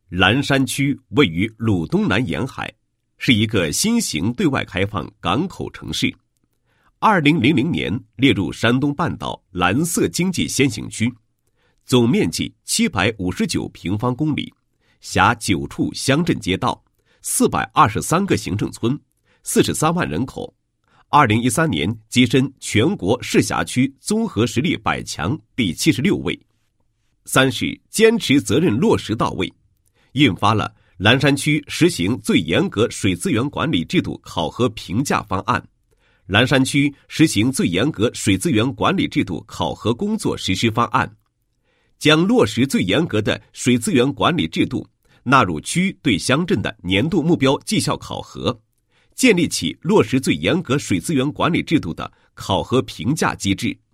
蓝山区位于鲁东南沿海，是一个新型对外开放港口城市。2000年列入山东半岛蓝色经济先行区，总面积759平方公里，辖9处乡镇街道，423个行政村，43万人口。2013年跻身全国市辖区综合实力100强第76位。3是坚持责任落实到位，印发了蓝山区实行最严格水资源管理制度考核评价方案、蓝山区实行最严格水资源管理制度考核工作实施方案，将落实最严格的水资源管理制度纳入区对乡镇的年度目标绩效考核，建立起落实最严格水资源管理制度的考核评价机制。